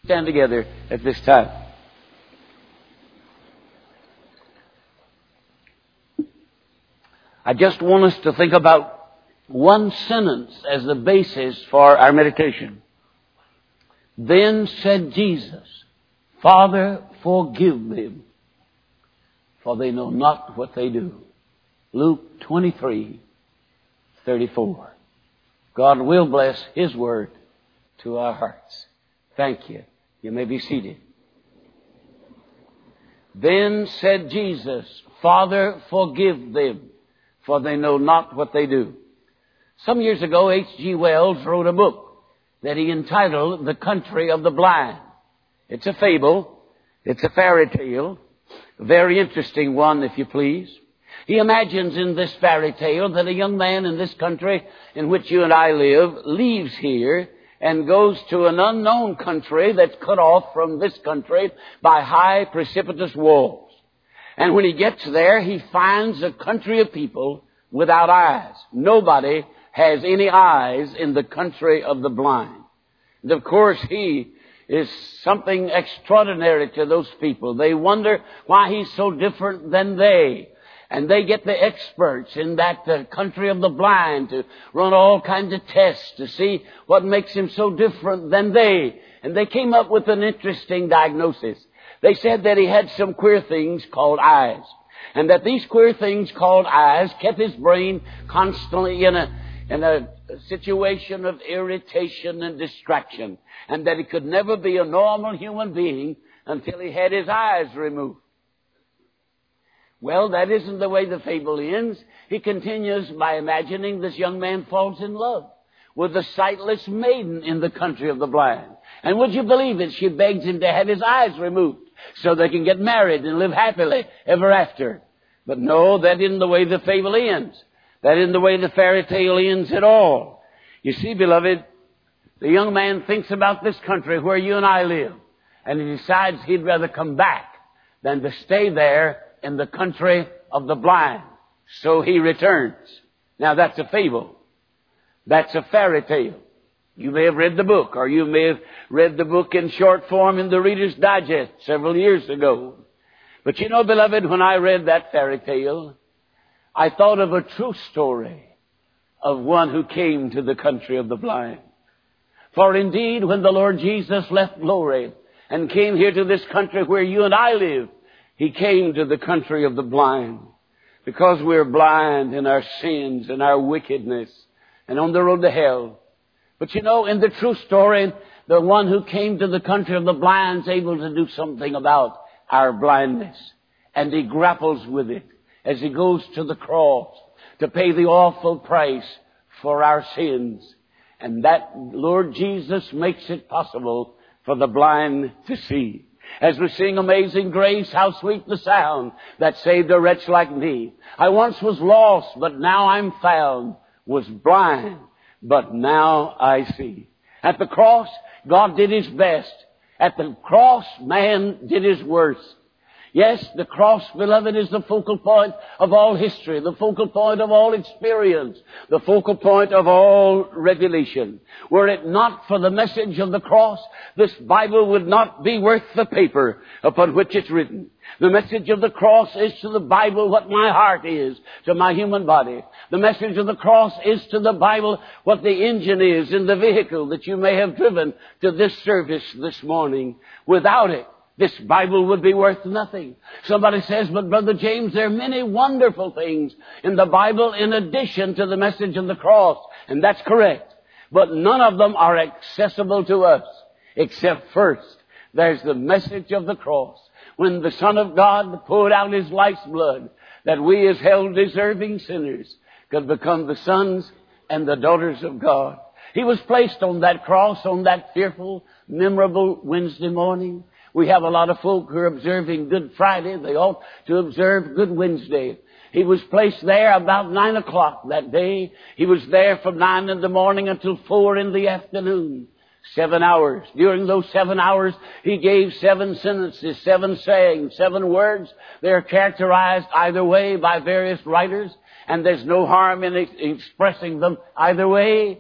Stand together at this time. I just want us to think about one sentence as the basis for our meditation. Then said Jesus, Father, forgive them, for they know not what they do. Luke 23:34. God will bless His word to our hearts. Thank you. You may be seated. Then said Jesus, Father, forgive them, for they know not what they do. Some years ago, H.G. Wells wrote a book that he entitled The Country of the Blind. It's a fable. It's a fairy tale. A very interesting one, if you please. He imagines in this fairy tale that a young man in this country in which you and I live leaves here and goes to an unknown country that's cut off from this country by high precipitous walls. And when he gets there, he finds a country of people without eyes. Nobody has any eyes in the country of the blind. And of course, he is something extraordinary to those people. They wonder why he's so different than they. And they get the experts in that country of the blind to run all kinds of tests to see what makes him so different than they. And they came up with an interesting diagnosis. They said that he had some queer things called eyes. And that these queer things called eyes kept his brain constantly in a situation of irritation and distraction. And that he could never be a normal human being until he had his eyes removed. Well, that isn't the way the fable ends. He continues by imagining this young man falls in love with a sightless maiden in the country of the blind. And would you believe it? She begs him to have his eyes removed so they can get married and live happily ever after. But no, that isn't the way the fable ends. That isn't the way the fairy tale ends at all. You see, beloved, the young man thinks about this country where you and I live, and he decides he'd rather come back than to stay there in the country of the blind. So he returns. Now that's a fable. That's a fairy tale. You may have read the book, or you may have read the book in short form in the Reader's Digest several years ago. But you know, beloved, when I read that fairy tale, I thought of a true story of one who came to the country of the blind. For indeed, when the Lord Jesus left glory and came here to this country where you and I live, He came to the country of the blind because we're blind in our sins and our wickedness and on the road to hell. But you know, in the true story, the one who came to the country of the blind is able to do something about our blindness. And He grapples with it as He goes to the cross to pay the awful price for our sins. And that Lord Jesus makes it possible for the blind to see. As we sing Amazing Grace, how sweet the sound that saved a wretch like me. I once was lost, but now I'm found. Was blind, but now I see. At the cross, God did His best. At the cross, man did his worst. Yes, the cross, beloved, is the focal point of all history, the focal point of all experience, the focal point of all revelation. Were it not for the message of the cross, this Bible would not be worth the paper upon which it's written. The message of the cross is to the Bible what my heart is to my human body. The message of the cross is to the Bible what the engine is in the vehicle that you may have driven to this service this morning. Without it, this Bible would be worth nothing. Somebody says, but Brother James, there are many wonderful things in the Bible in addition to the message of the cross. And that's correct. But none of them are accessible to us. Except first, there's the message of the cross. When the Son of God poured out His life's blood, that we as hell-deserving sinners could become the sons and the daughters of God. He was placed on that cross on that fearful, memorable Wednesday morning. We have a lot of folk who are observing Good Friday. They ought to observe Good Wednesday. He was placed there about 9 o'clock that day. He was there from 9 in the morning until 4 in the afternoon. 7 hours. During those 7 hours, He gave 7 sentences, 7 sayings, 7 words. They are characterized either way by various writers, and there's no harm in expressing them either way.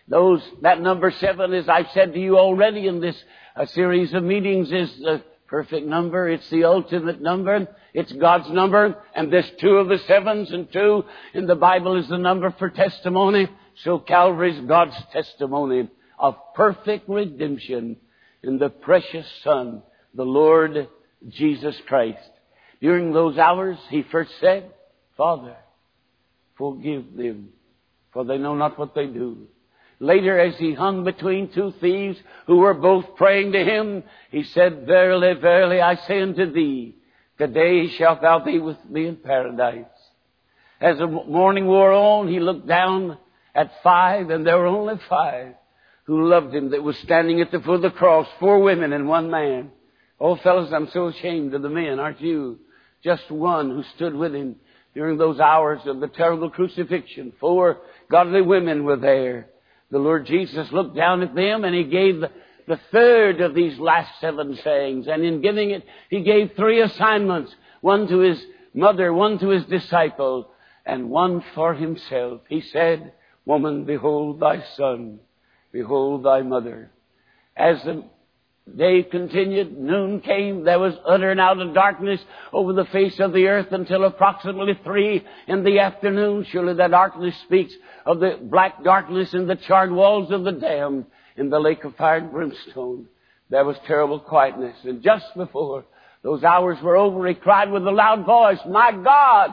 That number 7, as I've said to you already in this series of meetings, is the perfect number. It's the ultimate number. It's God's number. And this 2 of the 7s and 2 in the Bible is the number for testimony. So Calvary is God's testimony of perfect redemption in the precious Son, the Lord Jesus Christ. During those hours, He first said, Father, forgive them, for they know not what they do. Later, as He hung between 2 thieves who were both praying to Him, He said, Verily, verily, I say unto thee, today shalt thou be with me in paradise. As the morning wore on, He looked down at 5, and there were only 5 who loved Him that was standing at the foot of the cross, 4 women and 1 man. Oh, fellows, I'm so ashamed of the men, aren't you? Just one who stood with Him during those hours of the terrible crucifixion. 4 godly women were there. The Lord Jesus looked down at them, and He gave the third of these last 7 sayings. And in giving it, He gave 3 assignments. 1 to His mother, 1 to His disciple, and 1 for Himself. He said, Woman, behold thy son. Behold thy mother. As the day continued, noon came, there was utter and outer darkness over the face of the earth until approximately 3 in the afternoon. Surely that darkness speaks of the black darkness in the charred walls of the damned in the lake of fire and brimstone. There was terrible quietness. And just before those hours were over, He cried with a loud voice, my God,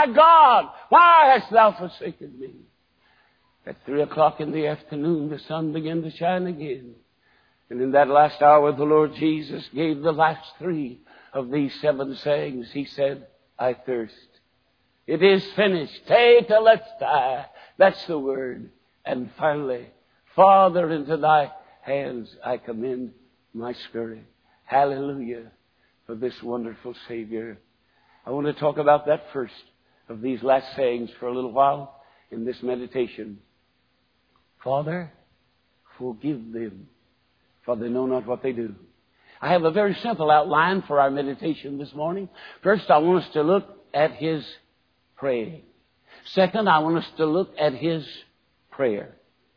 why hast thou forsaken me? At 3 o'clock in the afternoon, the sun began to shine again. And in that last hour, the Lord Jesus gave the last 3 of these 7 sayings. He said, I thirst. It is finished. Tetelestai. That's the word. And finally, Father, into thy hands I commend my spirit. Hallelujah for this wonderful Savior. I want to talk about that first of these last sayings for a little while in this meditation. Father, forgive them, for they know not what they do. I have a very simple outline for our meditation this morning. First, I want us to look at His praying. Second, I want us to look at His prayer.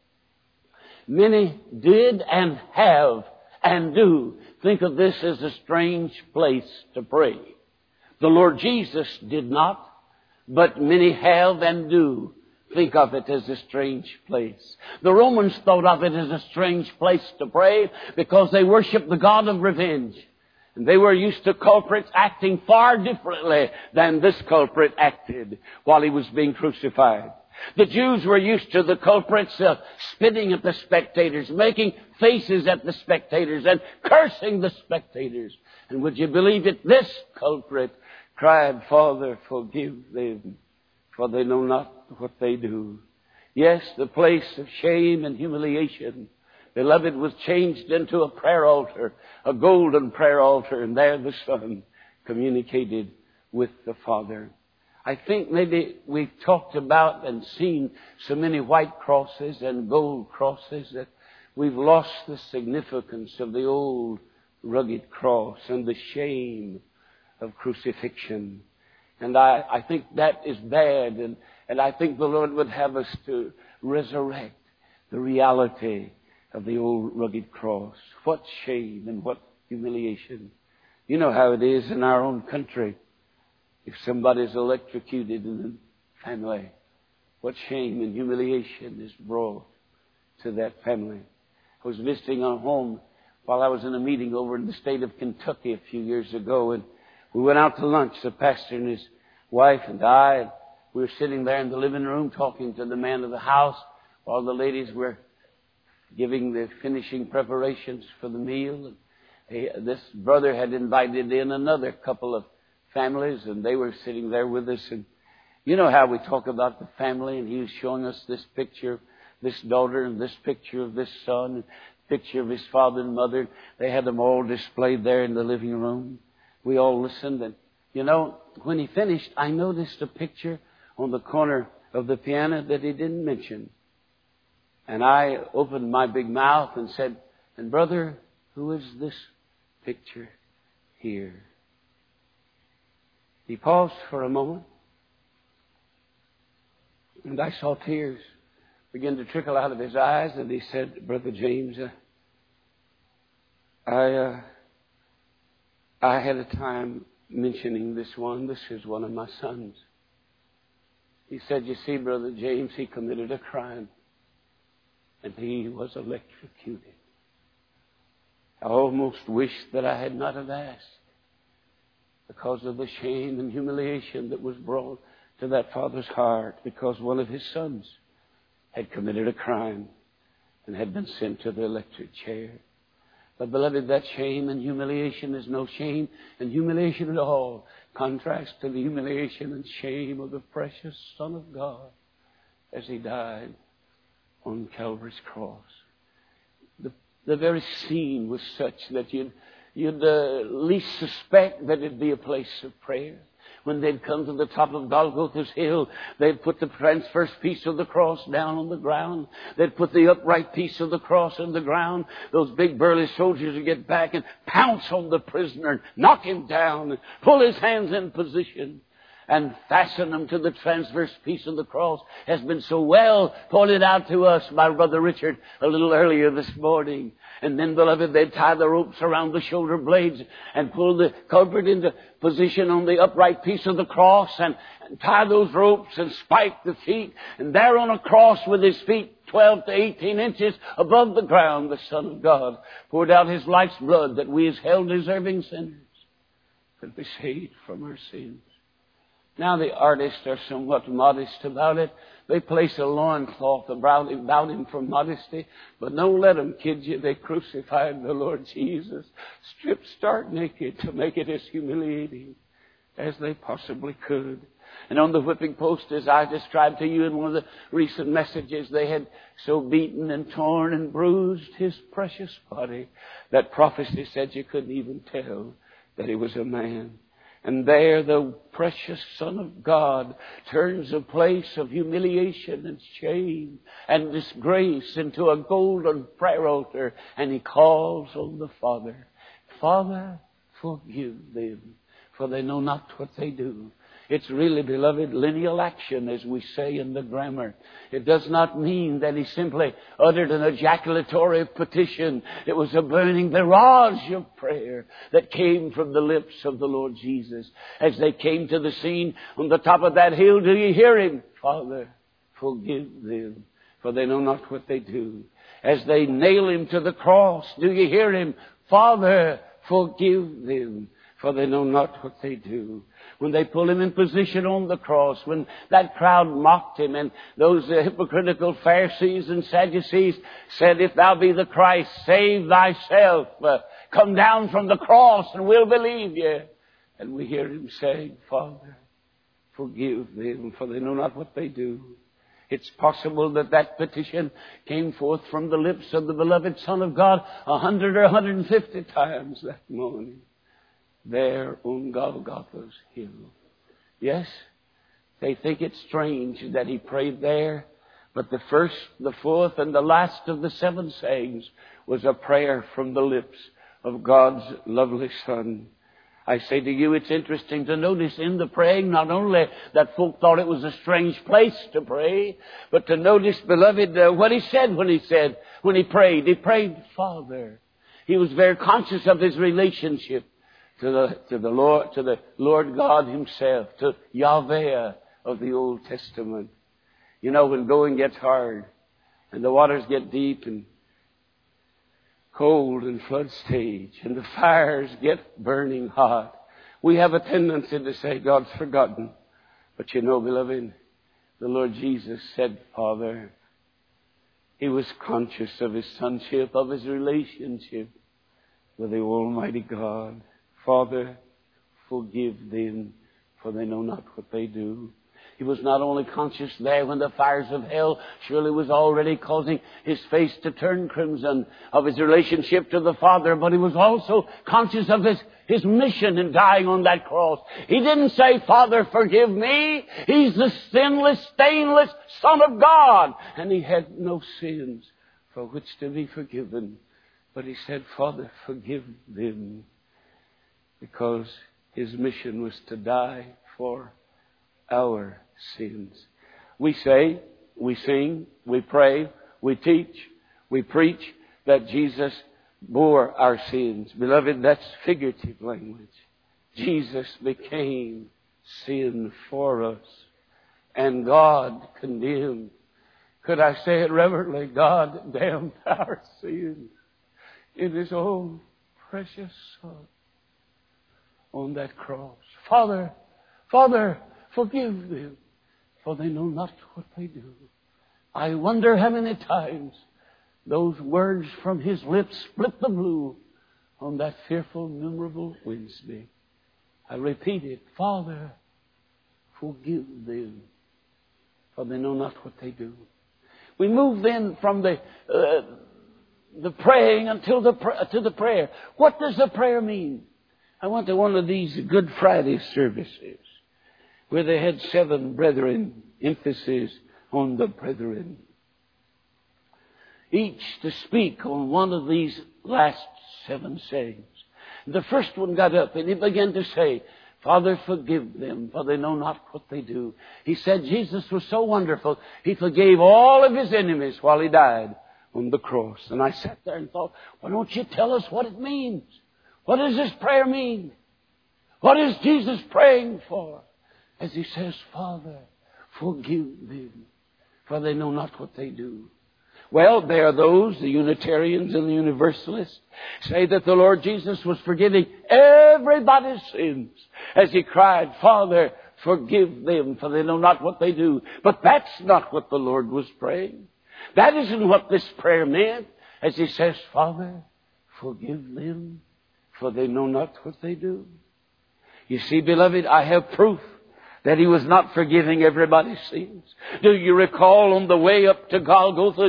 Many did and have and do think of this as a strange place to pray. The Lord Jesus did not, but many have and do think of it as a strange place. The Romans thought of it as a strange place to pray because they worshiped the God of revenge. And they were used to culprits acting far differently than this culprit acted while He was being crucified. The Jews were used to the culprits spitting at the spectators, making faces at the spectators, and cursing the spectators. And would you believe it? This culprit cried, Father, forgive them, for they know not what they do. Yes, the place of shame and humiliation, beloved, was changed into a prayer altar, a golden prayer altar, and there the Son communicated with the Father. I think maybe we've talked about and seen so many white crosses and gold crosses that we've lost the significance of the old rugged cross and the shame of crucifixion. And I think that is bad, and I think the Lord would have us to resurrect the reality of the old rugged cross. What shame and what humiliation. You know how it is in our own country. If somebody's electrocuted in the family, what shame and humiliation is brought to that family. I was visiting a home while I was in a meeting over in the state of Kentucky a few years ago, and we went out to lunch, the pastor and his wife and I, and we were sitting there in the living room talking to the man of the house while the ladies were giving the finishing preparations for the meal. And this brother had invited in another couple of families, and they were sitting there with us. And you know how we talk about the family, and he was showing us this picture of this daughter and this picture of this son, and picture of his father and mother. They had them all displayed there in the living room. We all listened, and you know, when he finished, I noticed a picture on the corner of the piano that he didn't mention. And I opened my big mouth and said, and brother, who is this picture here? He paused for a moment, and I saw tears began to trickle out of his eyes, and he said, Brother James, I had a time mentioning this one. This is one of my sons. He said, you see, Brother James, he committed a crime, and he was electrocuted. I almost wished that I had not have asked, because of the shame and humiliation that was brought to that father's heart, because one of his sons had committed a crime and had been sent to the electric chair. But beloved, that shame and humiliation is no shame and humiliation at all. Contrast to the humiliation and shame of the precious Son of God as He died on Calvary's cross. The very scene was such that you'd least suspect that it'd be a place of prayer. When they'd come to the top of Golgotha's hill, they'd put the transverse piece of the cross down on the ground. They'd put the upright piece of the cross on the ground. Those big burly soldiers would get back and pounce on the prisoner, and knock him down, and pull his hands in position, and fasten them to the transverse piece of the cross, has been so well pointed out to us by Brother Richard a little earlier this morning. And then, beloved, they'd tie the ropes around the shoulder blades and pull the culprit into position on the upright piece of the cross and tie those ropes and spike the feet. And there on a cross with his feet 12 to 18 inches above the ground, the Son of God poured out His life's blood that we as hell-deserving sinners could be saved from our sins. Now the artists are somewhat modest about it. They place a loincloth about him for modesty. But don't let them kid you. They crucified the Lord Jesus, stripped stark naked, to make it as humiliating as they possibly could. And on the whipping post, as I described to you in one of the recent messages, they had so beaten and torn and bruised His precious body that prophecy said you couldn't even tell that He was a man. And there the precious Son of God turns a place of humiliation and shame and disgrace into a golden prayer altar. And He calls on the Father, Father, forgive them, for they know not what they do. It's really, beloved, lineal action, as we say in the grammar. It does not mean that He simply uttered an ejaculatory petition. It was a burning barrage of prayer that came from the lips of the Lord Jesus. As they came to the scene on the top of that hill, do you hear Him? Father, forgive them, for they know not what they do. As they nail Him to the cross, do you hear Him? Father, forgive them, for they know not what they do. When they pull Him in position on the cross, when that crowd mocked Him, and those hypocritical Pharisees and Sadducees said, if Thou be the Christ, save Thyself. Come down from the cross and we'll believe You. And we hear Him saying, Father, forgive them, for they know not what they do. It's possible that that petition came forth from the lips of the beloved Son of God 100 or 150 times that morning, there on Golgotha's hill. Yes, they think it strange that He prayed there, but the first, the fourth, and the last of the 7 sayings was a prayer from the lips of God's lovely Son. I say to you, it's interesting to notice in the praying not only that folk thought it was a strange place to pray, but to notice, beloved, what He said when He prayed. He prayed, Father. He was very conscious of His relationship to the Lord God Himself, to Yahweh of the Old Testament. You know, when going gets hard and the waters get deep and cold and flood stage and the fires get burning hot, we have a tendency to say God's forgotten. But you know, beloved, the Lord Jesus said, Father. He was conscious of His sonship, of His relationship with the Almighty God. Father, forgive them, for they know not what they do. He was not only conscious there when the fires of hell surely was already causing His face to turn crimson, of His relationship to the Father, but He was also conscious of His mission in dying on that cross. He didn't say, Father, forgive me. He's the sinless, stainless Son of God. And He had no sins for which to be forgiven. But He said, Father, forgive them. Because His mission was to die for our sins. We say, we sing, we pray, we teach, we preach that Jesus bore our sins. Beloved, that's figurative language. Jesus became sin for us. And God condemned. Could I say it reverently? God damned our sins in His own precious Son on that cross. Father, Father, forgive them, for they know not what they do. I wonder how many times those words from His lips split the blue on that fearful, memorable Wednesday. I repeat it. Father, forgive them, for they know not what they do. We move then from the praying to the prayer. What does the prayer mean? I went to one of these Good Friday services where they had 7 brethren, emphasis on the brethren, each to speak on one of these last 7 sayings. The first one got up and he began to say, Father, forgive them, for they know not what they do. He said Jesus was so wonderful, He forgave all of His enemies while He died on the cross. And I sat there and thought, why don't you tell us what it means? What does this prayer mean? What is Jesus praying for? As He says, Father, forgive them, for they know not what they do. Well, there are those, the Unitarians and the Universalists, say that the Lord Jesus was forgiving everybody's sins as He cried, Father, forgive them, for they know not what they do. But that's not what the Lord was praying. That isn't what this prayer meant as He says, Father, forgive them, for they know not what they do. You see, beloved, I have proof that He was not forgiving everybody's sins. Do you recall on the way up to Golgotha's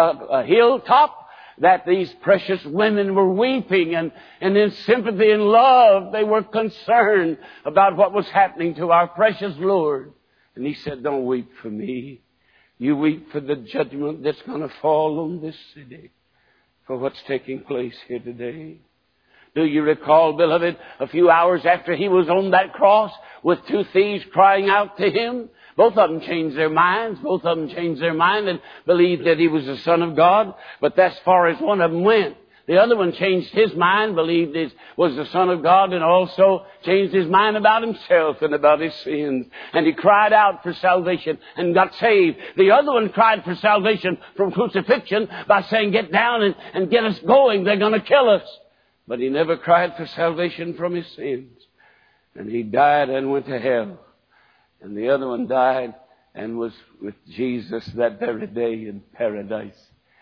hilltop that these precious women were weeping and in sympathy and love they were concerned about what was happening to our precious Lord. And He said, don't weep for me. You weep for the judgment that's going to fall on this city for what's taking place here today. Do you recall, beloved, a few hours after He was on that cross with 2 thieves crying out to Him? Both of them changed their minds. Both of them changed their mind and believed that He was the Son of God. But that's as far as one of them went. The other one changed his mind, believed He was the Son of God, and also changed his mind about himself and about his sins. And he cried out for salvation and got saved. The other one cried for salvation from crucifixion by saying, get down and get us going. They're going to kill us. But he never cried for salvation from his sins. And he died and went to hell. And the other one died and was with Jesus that very day in paradise.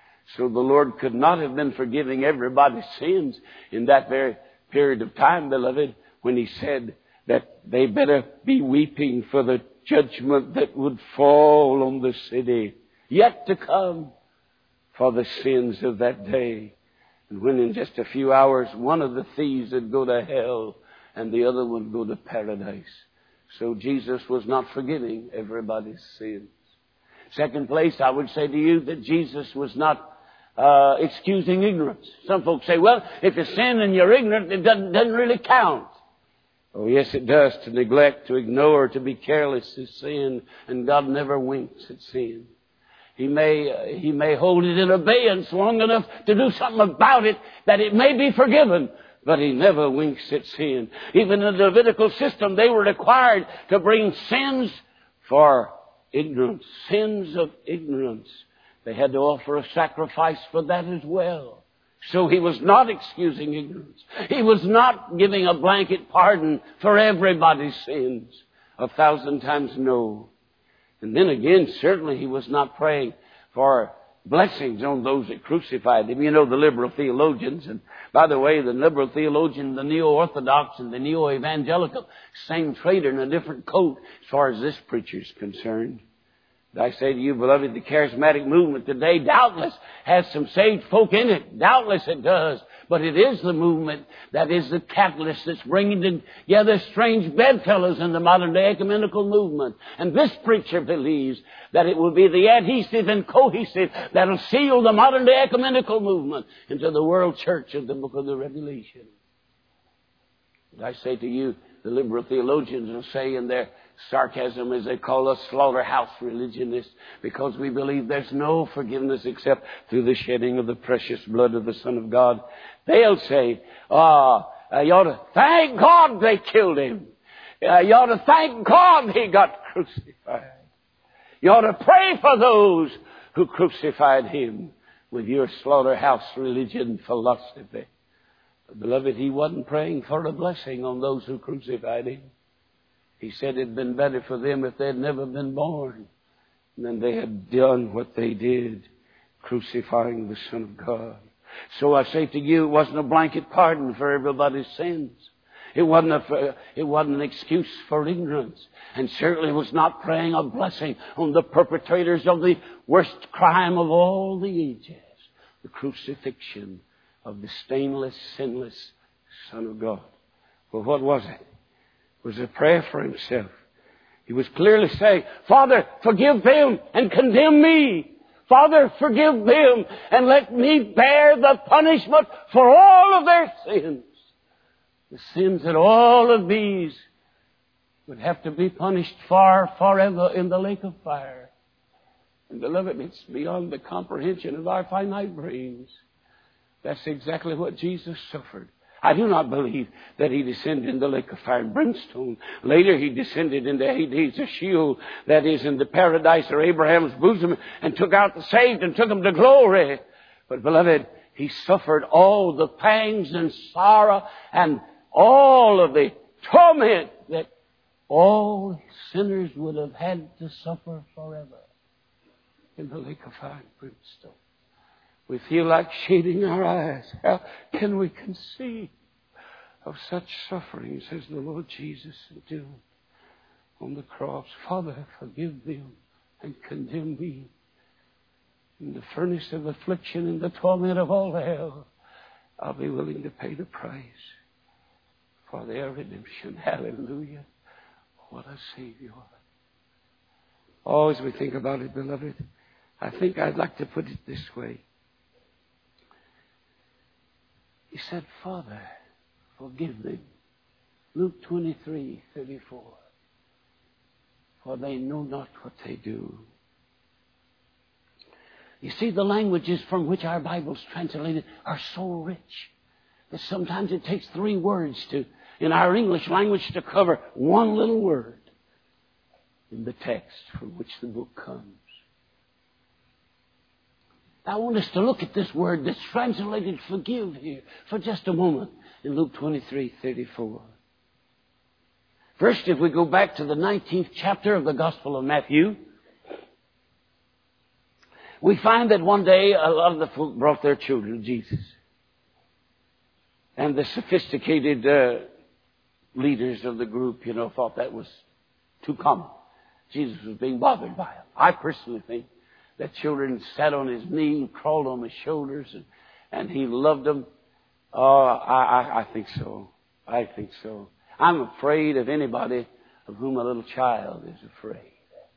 So the Lord could not have been forgiving everybody's sins in that very period of time, beloved, when He said that they better be weeping for the judgment that would fall on the city yet to come for the sins of that day. And when in just a few hours, one of the thieves would go to hell and the other would go to paradise. So Jesus was not forgiving everybody's sins. Second place, I would say to you that Jesus was not excusing ignorance. Some folks say, well, if you sin and you're ignorant, it doesn't really count. Oh, yes, it does. To neglect, to ignore, to be careless is sin, and God never winks at sin. He may hold it in abeyance long enough to do something about it that it may be forgiven, but He never winks at sin. Even in the Levitical system, they were required to bring sins for ignorance, sins of ignorance. They had to offer a sacrifice for that as well. So He was not excusing ignorance. He was not giving a blanket pardon for everybody's sins. 1,000 times no. And then again, certainly He was not praying for blessings on those that crucified Him. You know, the liberal theologians, and by the way, the liberal theologian, the neo-orthodox and the neo-evangelical, same traitor in a different coat as far as this preacher is concerned. I say to you, beloved, the charismatic movement today doubtless has some saved folk in it. Doubtless it does. But it is the movement that is the catalyst that's bringing together strange bedfellows in the modern day ecumenical movement. And this preacher believes that it will be the adhesive and cohesive that will seal the modern day ecumenical movement into the world church of the book of the Revelation. And I say to you, the liberal theologians will say in their sarcasm, as they call us, slaughterhouse religionists, because we believe there's no forgiveness except through the shedding of the precious blood of the Son of God. They'll say, you ought to thank God they killed him. You ought to thank God he got crucified. You ought to pray for those who crucified him with your slaughterhouse religion philosophy. But beloved, he wasn't praying for a blessing on those who crucified him. He said it'd been better for them if they'd never been born than they had done what they did, crucifying the Son of God. So I say to you, it wasn't a blanket pardon for everybody's sins. It wasn't an excuse for ignorance. And certainly was not praying a blessing on the perpetrators of the worst crime of all the ages. The crucifixion of the stainless, sinless Son of God. Well, what was it? It was a prayer for himself. He was clearly saying, Father, forgive them and condemn me. Father, forgive them and let me bear the punishment for all of their sins. The sins that all of these would have to be punished for forever in the lake of fire. And beloved, it's beyond the comprehension of our finite brains. That's exactly what Jesus suffered. I do not believe that he descended in the lake of fire and brimstone. Later he descended into Hades, a Sheol, that is in the paradise or Abraham's bosom, and took out the saved and took them to glory. But beloved, he suffered all the pangs and sorrow and all of the torment that all sinners would have had to suffer forever in the lake of fire and brimstone. We feel like shading our eyes. How can we conceive of such sufferings as the Lord Jesus endured on the cross? Father, forgive them and condemn me. In the furnace of affliction and the torment of all hell, I'll be willing to pay the price for their redemption. Hallelujah. What a Savior. Oh, as we think about it, beloved, I think I'd like to put it this way. He said, Father, forgive them. Luke 23:34. For they know not what they do. You see, the languages from which our Bible's translated are so rich that sometimes it takes 3 words in our English language to cover one little word in the text from which the book comes. I want us to look at this word that's translated forgive here for just a moment in Luke 23:34. First, if we go back to the 19th chapter of the Gospel of Matthew, we find that one day a lot of the folk brought their children to Jesus. And the sophisticated leaders of the group, thought that was too common. Jesus was being bothered by them. I personally think that children sat on his knee and crawled on his shoulders and he loved them. Oh, I think so. I think so. I'm afraid of anybody of whom a little child is afraid.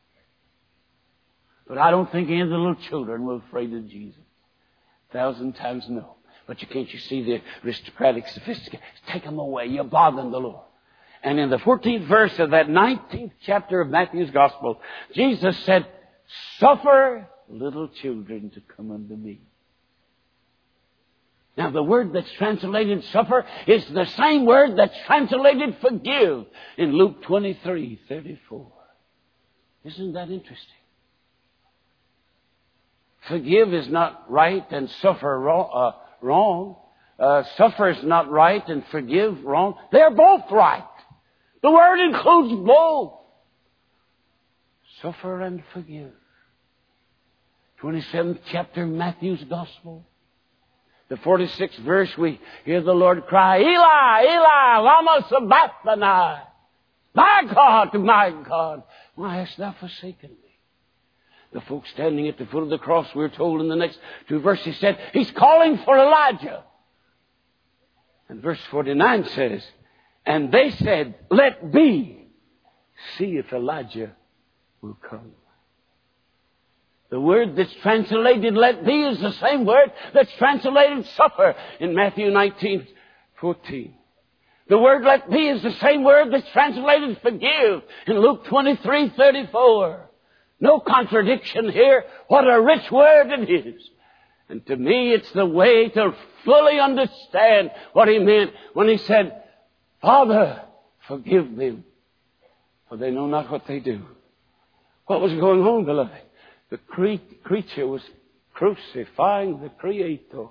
But I don't think any of the little children were afraid of Jesus. 1,000 times no. But can't you see the aristocratic sophistication? Take them away. You're bothering the Lord. And in the 14th verse of that 19th chapter of Matthew's Gospel, Jesus said, suffer little children to come unto me. Now, the word that's translated suffer is the same word that's translated forgive in Luke 23:34. Isn't that interesting? Forgive is not right and suffer wrong. Suffer is not right and forgive wrong. They're both right. The word includes both. Suffer and forgive. 27th chapter of Matthew's Gospel. The 46th verse, we hear the Lord cry, Eli, Eli, lama sabachthani. My God, why hast thou forsaken me? The folks standing at the foot of the cross, we're told in the next 2 verses, said, he's calling for Elijah. And verse 49 says, and they said, let be, see if Elijah will come. The word that's translated let be is the same word that's translated suffer in Matthew 19:14. The word let be is the same word that's translated forgive in Luke 23:34. No contradiction here. What a rich word it is. And to me, it's the way to fully understand what he meant when he said, Father, forgive them, for they know not what they do. What was going on, beloved? The creature was crucifying the Creator.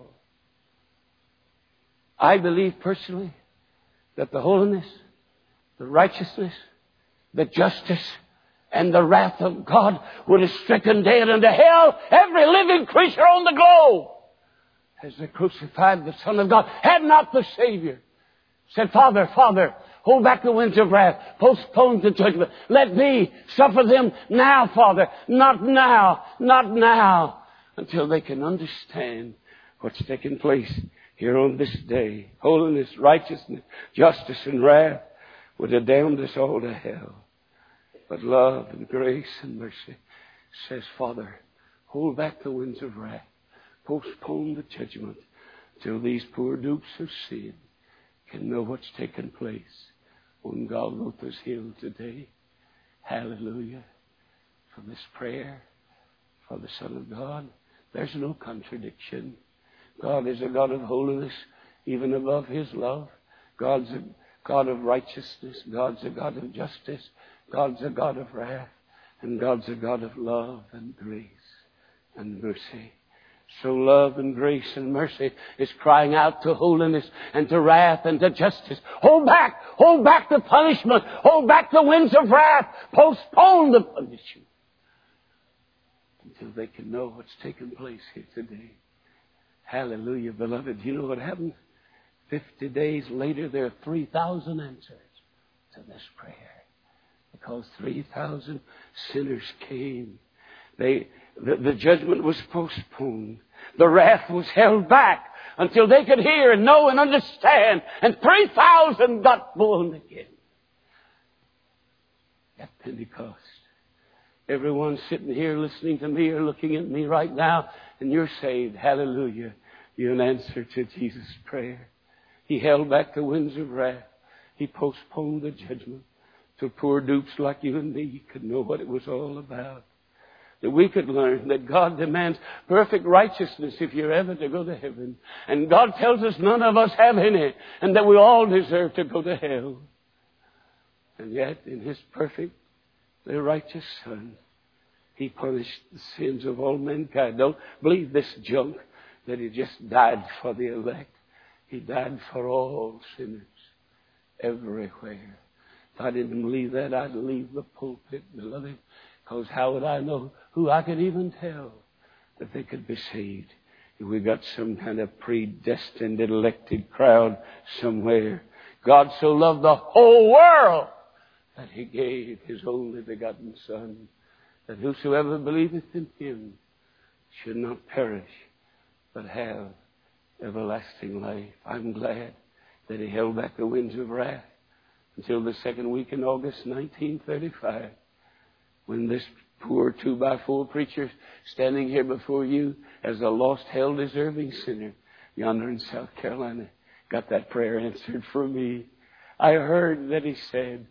I believe personally that the holiness, the righteousness, the justice, and the wrath of God would have stricken dead unto hell every living creature on the globe as they crucified the Son of God. Had not the Savior said, Father, Father, hold back the winds of wrath, postpone the judgment. Let me suffer them now, Father, not now, until they can understand what's taking place here on this day. Holiness, righteousness, justice, and wrath would have damned us all to hell. But love and grace and mercy says, Father, hold back the winds of wrath, postpone the judgment till these poor dupes of sin can know what's taken place on Golgotha's hill today. Hallelujah. For this prayer, for the Son of God, there's no contradiction. God is a God of holiness, even above His love. God's a God of righteousness. God's a God of justice. God's a God of wrath. And God's a God of love and grace and mercy. So love and grace and mercy is crying out to holiness and to wrath and to justice. Hold back the punishment. Hold back the winds of wrath. Postpone the punishment until they can know what's taking place here today. Hallelujah, beloved. You know what happened? 50 days later, there are 3,000 answers to this prayer. Because 3,000 sinners came. The judgment was postponed. The wrath was held back until they could hear and know and understand. And 3,000 got born again. At Pentecost. Everyone sitting here listening to me or looking at me right now, and you're saved. Hallelujah. You're an answer to Jesus' prayer. He held back the winds of wrath. He postponed the judgment so poor dupes like you and me could know what it was all about. That we could learn that God demands perfect righteousness if you're ever to go to heaven. And God tells us none of us have any, and that we all deserve to go to hell. And yet, in His perfectly righteous Son, He punished the sins of all mankind. Don't believe this junk that He just died for the elect. He died for all sinners everywhere. If I didn't believe that, I'd leave the pulpit, beloved. Because how would I know who I could even tell that they could be saved? If we got some kind of predestined, elected crowd somewhere. God so loved the whole world that He gave His only begotten Son, that whosoever believeth in Him should not perish, but have everlasting life. I'm glad that He held back the winds of wrath until the second week in August 1935, when this poor 2x4 preacher standing here before you as a lost, hell-deserving sinner yonder in South Carolina got that prayer answered for me. I heard that he said,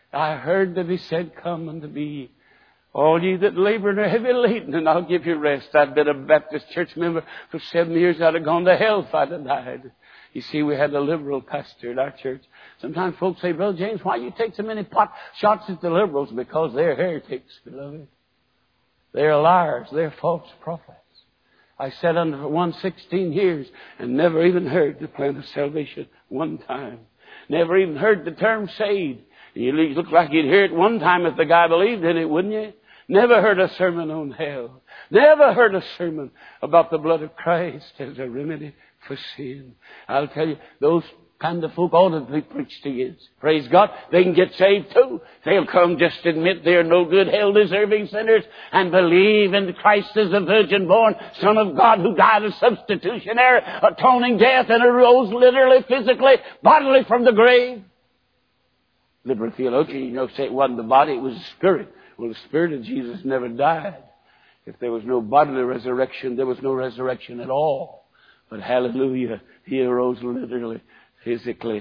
come unto me, all ye that labor and are heavy laden, and I'll give you rest. I'd been a Baptist church member for 7 years. I'd have gone to hell if I'd have died. You see, we had a liberal pastor at our church. Sometimes folks say, Brother James, why do you take so many pot shots at the liberals? Because they're heretics, beloved. They're liars. They're false prophets. I sat under for 116 years and never even heard the plan of salvation one time. Never even heard the term saved. You look like you'd hear it one time if the guy believed in it, wouldn't you? Never heard a sermon on hell. Never heard a sermon about the blood of Christ as a remedy for sin. I'll tell you, those kind of folk ought to be preached against. Praise God. They can get saved too. They'll come just admit they're no good, hell-deserving sinners and believe in Christ as the virgin-born Son of God who died a substitutionary, atoning death and arose literally, physically, bodily from the grave. Liberal theologians, say it wasn't the body, it was the Spirit. Well, the Spirit of Jesus never died. If there was no bodily resurrection, there was no resurrection at all. But hallelujah, He arose literally, physically,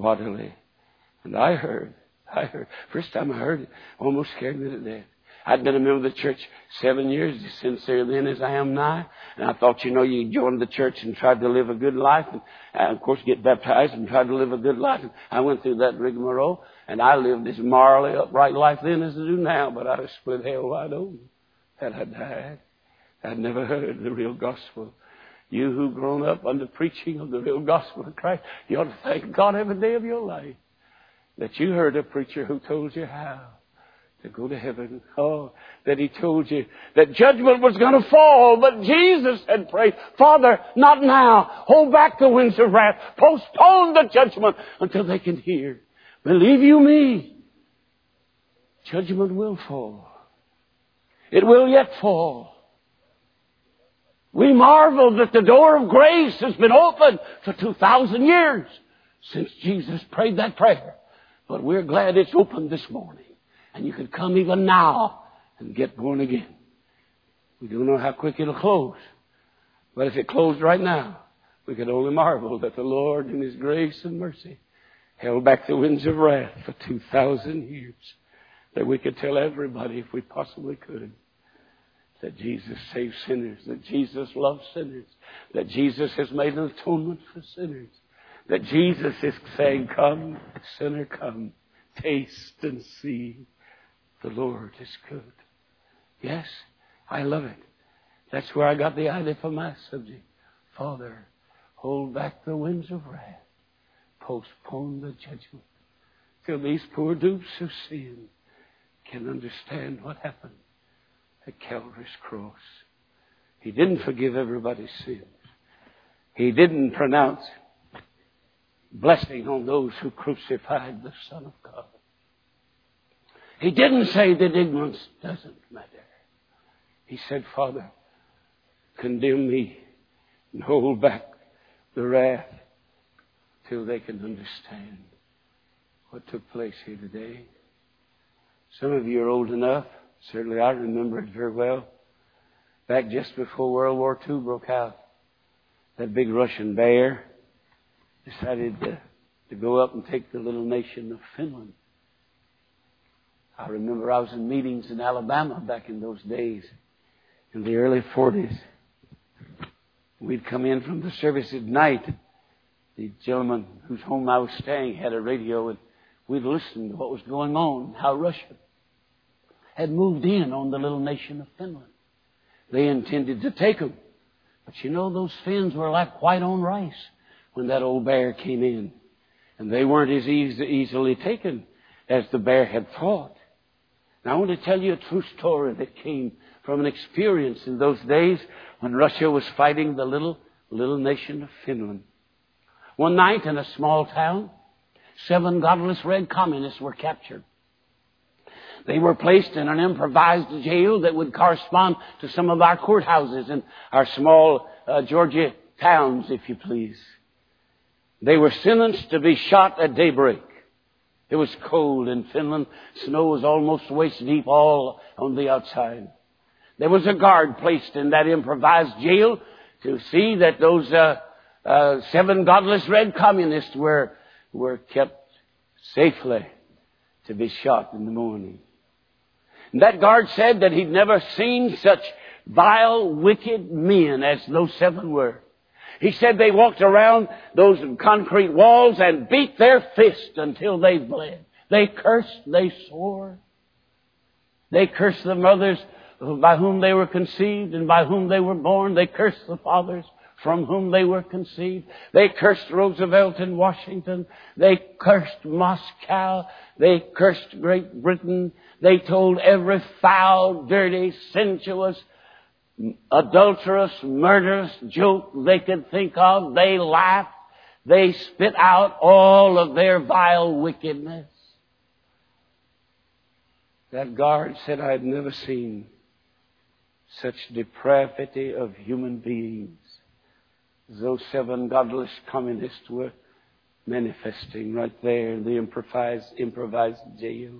bodily. And I heard. First time I heard it, almost scared me to death. I'd been a member of the church 7 years, as sincere then as I am now. And I thought, you joined the church and tried to live a good life. And of course, get baptized and tried to live a good life. And I went through that rigmarole. And I lived as morally upright life then as I do now. But I'd have split hell wide open had I died. I'd never heard the real gospel. You who've grown up under preaching of the real gospel of Christ, you ought to thank God every day of your life that you heard a preacher who told you how to go to heaven. Oh, that he told you that judgment was going to fall, but Jesus had prayed, Father, not now. Hold back the winds of wrath. Postpone the judgment until they can hear. Believe you me, judgment will fall. It will yet fall. We marvel that the door of grace has been opened for 2,000 years since Jesus prayed that prayer. But we're glad it's opened this morning. And you can come even now and get born again. We don't know how quick it'll close. But if it closed right now, we could only marvel that the Lord in His grace and mercy held back the winds of wrath for 2,000 years. That we could tell everybody, if we possibly could, that Jesus saves sinners, that Jesus loves sinners, that Jesus has made an atonement for sinners, that Jesus is saying, come, sinner, come, taste and see the Lord is good. Yes, I love it. That's where I got the idea for my subject. Father, hold back the winds of wrath. Postpone the judgment till these poor dupes of sin can understand what happened at Calvary's cross. He didn't forgive everybody's sins. He didn't pronounce blessing on those who crucified the Son of God. He didn't say that ignorance doesn't matter. He said, Father, condemn me and hold back the wrath till they can understand what took place here today. Some of you are old enough. Certainly I remember it very well. Back just before World War II broke out, that big Russian bear decided to go up and take the little nation of Finland. I remember I was in meetings in Alabama back in those days, in the early 40s. We'd come in from the service at night. The gentleman whose home I was staying had a radio, and we'd listen to what was going on, how Russia had moved in on the little nation of Finland. They intended to take them. But those Finns were like white on rice when that old bear came in. And they weren't as easily taken as the bear had thought. Now I want to tell you a true story that came from an experience in those days when Russia was fighting the little nation of Finland. One night in a small town, 7 godless red communists were captured. They were placed in an improvised jail that would correspond to some of our courthouses in our small Georgia towns, if you please. They were sentenced to be shot at daybreak. It was cold in Finland. Snow was almost waist deep all on the outside. There was a guard placed in that improvised jail to see that those 7 godless red communists were kept safely to be shot in the morning. And that guard said that he'd never seen such vile, wicked men as those 7 were. He said they walked around those concrete walls and beat their fists until they bled. They cursed, they swore. They cursed the mothers by whom they were conceived and by whom they were born. They cursed the fathers from whom they were conceived. They cursed Roosevelt and Washington. They cursed Moscow. They cursed Great Britain. They told every foul, dirty, sensuous, adulterous, murderous joke they could think of. They laughed. They spit out all of their vile wickedness. That guard said, I had never seen such depravity of human beings. Those 7 godless communists were manifesting right there in the improvised jail.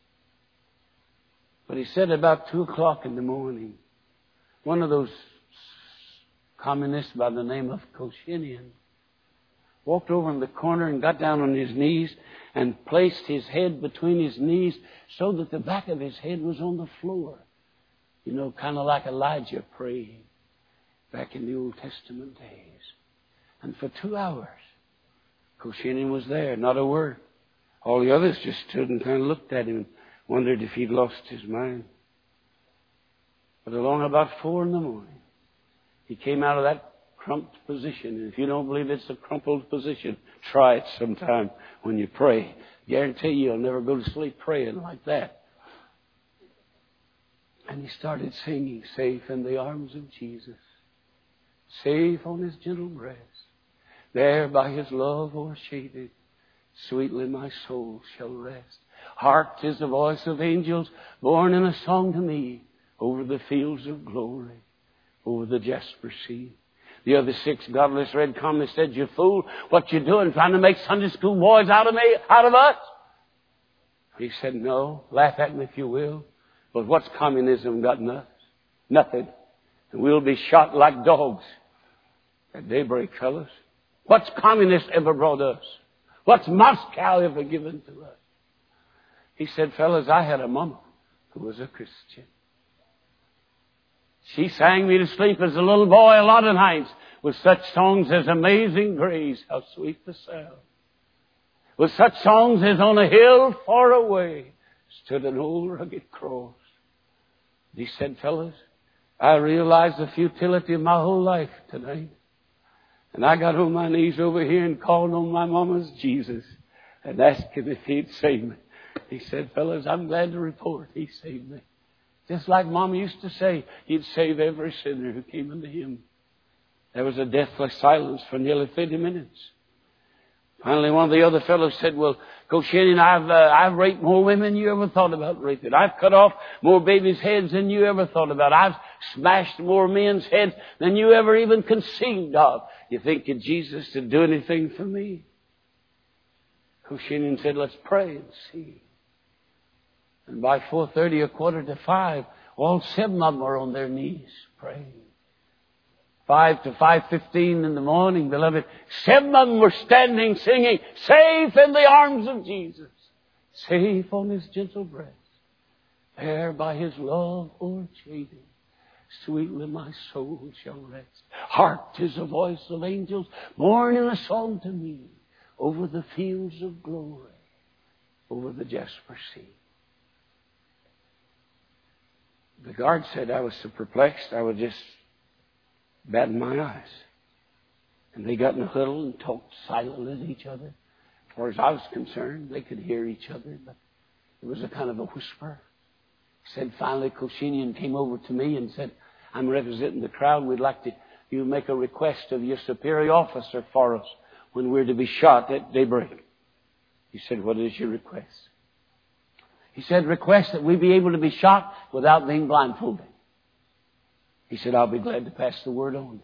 But he said about 2 o'clock in the morning, one of those communists by the name of Koshinian walked over in the corner and got down on his knees and placed his head between his knees so that the back of his head was on the floor. You know, kind of like Elijah praying back in the Old Testament days. And for 2 hours, Koshinian was there, not a word. All the others just stood and kind of looked at him and wondered if he'd lost his mind. But along about 4 a.m, he came out of that crumped position. And if you don't believe it's a crumpled position, try it sometime when you pray. Guarantee you'll never go to sleep praying like that. And he started singing, safe in the arms of Jesus, safe on his gentle breast, there by his love o'ershaded, sweetly my soul shall rest. Hark, 'tis the voice of angels borne in a song to me, over the fields of glory, over the jasper sea. The other 6 godless red communists said, you fool, what you doing, trying to make Sunday school boys out of us? He said, no, laugh at me if you will, but what's communism gotten us? Nothing. And we'll be shot like dogs at daybreak, fellas. What's communists ever brought us? What's Moscow ever given to us? He said, fellas, I had a mama who was a Christian. She sang me to sleep as a little boy a lot of nights with such songs as Amazing Grace, how sweet the sound. With such songs as On a Hill Far Away stood an old rugged cross. He said, fellas, I realized the futility of my whole life tonight. And I got on my knees over here and called on my mama's Jesus and asked him if he'd save me. He said, fellas, I'm glad to report he saved me. Just like Mama used to say, he'd save every sinner who came unto him. There was a deathly silence for nearly 30 minutes. Finally, one of the other fellows said, well, Koshinian, I've raped more women than you ever thought about raping. I've cut off more babies' heads than you ever thought about. I've smashed more men's heads than you ever even conceived of. You think that Jesus would do anything for me? Koshinian said, let's pray and see. And by 4:30 or 4:45, all 7 of them are on their knees praying. 5 to 5:15 in the morning, beloved, 7 of them were standing singing, safe in the arms of Jesus, safe on his gentle breast, there by his love o'ershaded, sweetly my soul shall rest. Hark, 'tis the voice of angels borne in a song to me, over the fields of glory, over the jasper sea. The guard said I was so perplexed, I was just batting my eyes. And they got in a huddle and talked silently to each other. As far as I was concerned, they could hear each other, but it was a kind of a whisper. He said, finally, Koshinian came over to me and said, I'm representing the crowd. We'd like you make a request of your superior officer for us when we're to be shot at daybreak. He said, what is your request? He said, request that we be able to be shot without being blindfolded. He said, I'll be glad to pass the word on.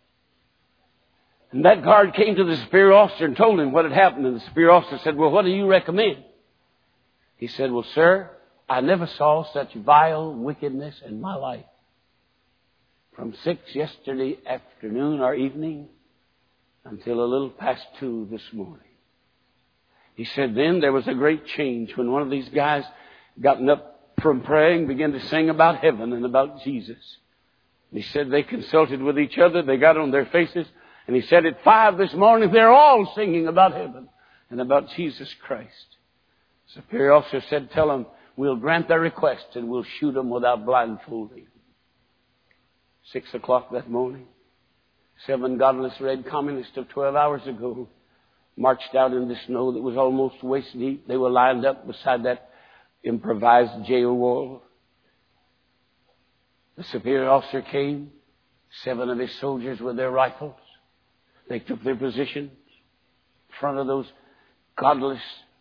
And that guard came to the superior officer and told him what had happened. And the superior officer said, well, what do you recommend? He said, well, sir, I never saw such vile wickedness in my life. From 6 yesterday afternoon or evening until a little past 2 this morning. He said, then there was a great change when one of these guys gotten up from praying, began to sing about heaven and about Jesus. He said they consulted with each other, they got on their faces, and he said at 5 this morning, they're all singing about heaven and about Jesus Christ. The superior officer said, tell them we'll grant their request and we'll shoot them without blindfolding. 6 o'clock that morning, 7 godless red communists of 12 hours ago marched out in the snow that was almost waist deep. They were lined up beside that improvised jail wall. The superior officer came, 7 of his soldiers with their rifles. They took their positions in front of those godless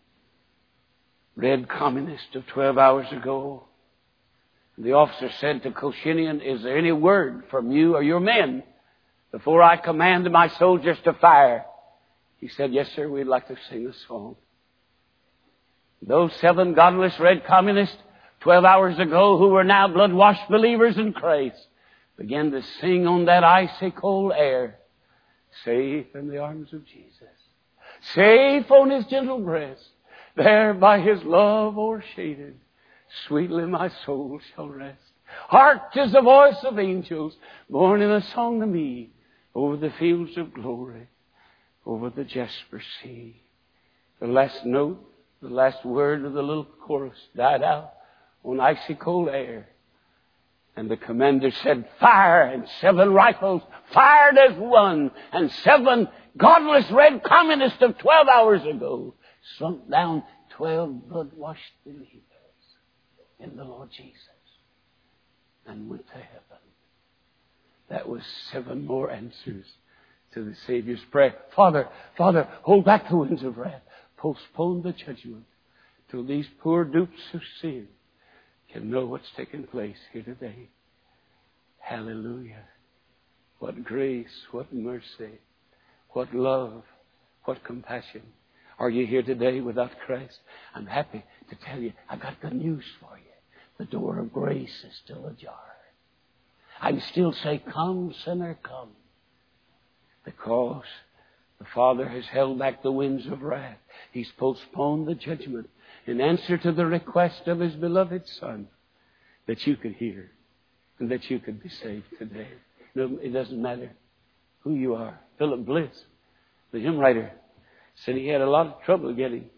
red communists of 12 hours ago. The officer said to Koshinian, is there any word from you or your men before I command my soldiers to fire? He said, yes, sir, we'd like to sing a song. Those 7 godless red communists 12 hours ago who were now blood-washed believers in Christ began to sing on that icy cold air, safe in the arms of Jesus. safe on His gentle breast, there by His love o'ershaded, sweetly my soul shall rest. Hark, 'tis the voice of angels, borne in a song to me, over the fields of glory, over the jasper sea. The last note, the last word of the little chorus died out on icy cold air. And the commander said, fire! And 7 rifles fired as one. And 7 godless red communists of 12 hours ago slunk down 12 blood-washed believers in the Lord Jesus and went to heaven. That was 7 more answers to the Savior's prayer. Father, Father, hold back the winds of wrath. Postpone the judgment till these poor dupes of sin can know what's taking place here today. Hallelujah. What grace, what mercy, what love, what compassion. Are you here today without Christ? I'm happy to tell you, I've got good news for you. The door of grace is still ajar. I can still say, come, sinner, come. Because the Father has held back the winds of wrath. He's postponed the judgment in answer to the request of His beloved Son, that you could hear and that you could be saved today. No, it doesn't matter who you are. Philip Bliss, the hymn writer, said he had a lot of trouble getting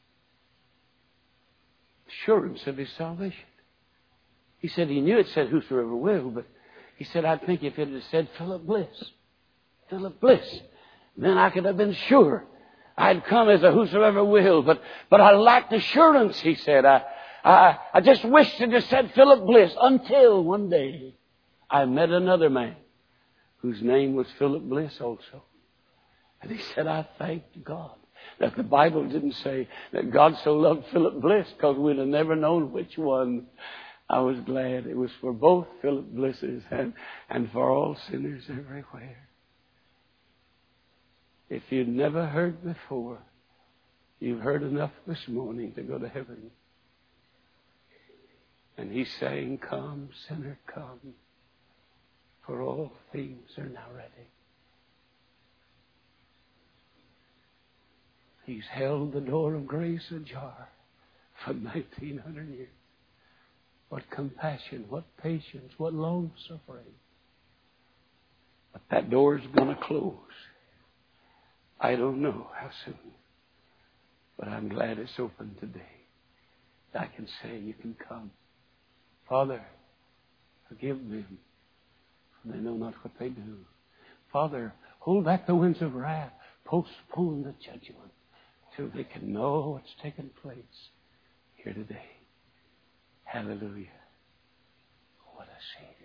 assurance of his salvation. He said he knew it said whosoever will, but he said, I think if it had said Philip Bliss, then I could have been sure I'd come as a whosoever will, but I lacked assurance, he said. I just wished it had said Philip Bliss until one day I met another man whose name was Philip Bliss also. And he said, I thanked God that the Bible didn't say that God so loved Philip Bliss, because we'd have never known which one. I was glad it was for both Philip Blisses and for all sinners everywhere. If you'd never heard before, you've heard enough this morning to go to heaven. And He's saying, come, sinner, come, for all things are now ready. He's held the door of grace ajar for 1900 years. What compassion, what patience, what long suffering. But that door's going to close. I don't know how soon, but I'm glad it's open today. I can say you can come. Father, forgive them, for they know not what they do. Father, hold back the winds of wrath. Postpone the judgment till they can know what's taken place here today. Hallelujah. What a Savior.